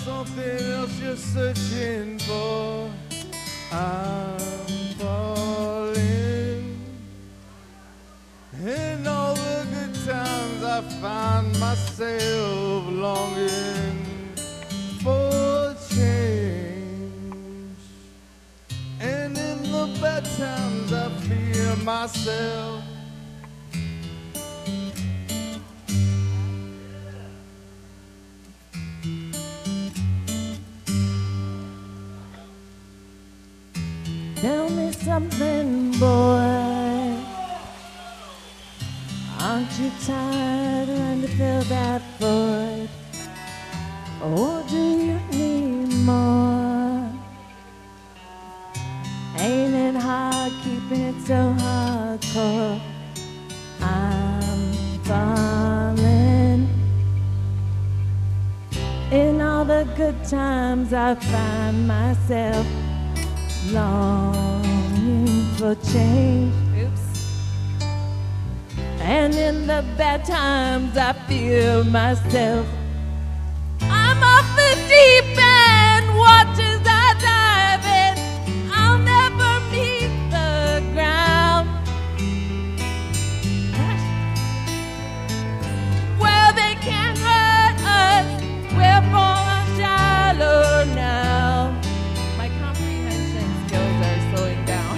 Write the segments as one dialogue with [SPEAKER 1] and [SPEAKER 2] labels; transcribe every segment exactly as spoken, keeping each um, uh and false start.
[SPEAKER 1] something else you're searching for. I'm falling. In all the good times I find myself longing for change. And in the bad times I fear myself.
[SPEAKER 2] Tell me something, boy. Aren't you tired trying to fill that void? Or do you need more? Ain't it hard keeping it so hardcore? I'm falling. In all the good times I find myself longing for change. Oops. And in the bad times I feel myself. I'm off the deep end, waters I dive in. I'll never meet the ground. Well, they can't hurt us, we're falling shallow now. My comprehension skills are slowing down.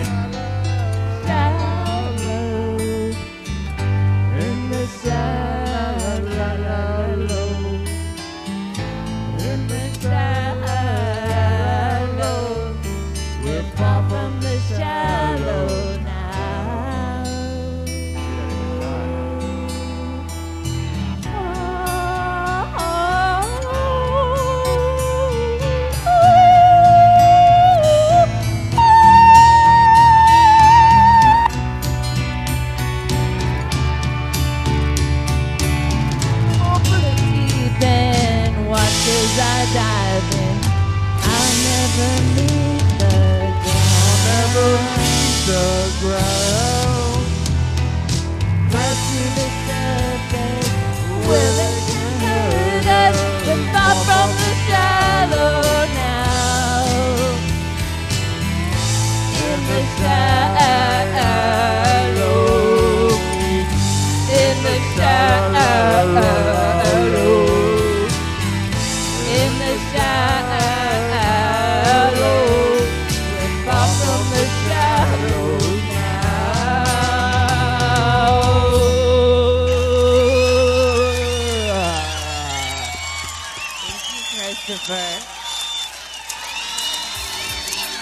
[SPEAKER 2] Shallow, in the shallow, in the shallow, we're far from the shallow now. Watches I dive in, I'll never meet the ground.
[SPEAKER 1] I'll never meet the ground.